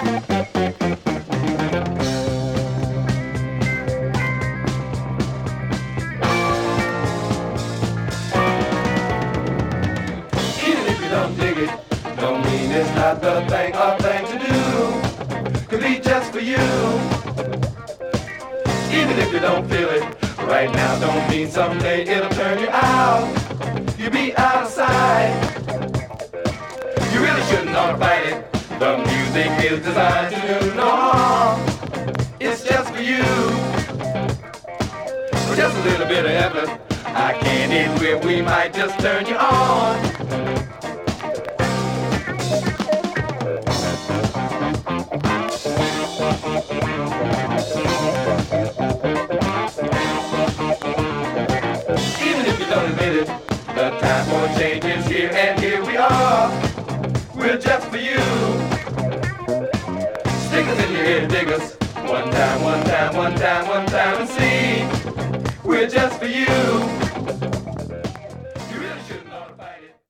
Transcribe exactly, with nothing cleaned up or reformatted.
Even if you don't dig it, don't mean it's not the thing or thing to do. Could be just for you. Even if you don't feel it right now, don't mean someday it'll turn you out. You'll be out of sight. You really shouldn't ought to fight it. The music is designed to do no harm. It's just for you. With just a little bit of effort, I can't end where we might just turn you on. Even if you don't admit it, the time for change is here, and here we are. We're just for you. Stick us in your ear, dig us. One time, one time, one time, one time, and see. We're just for you.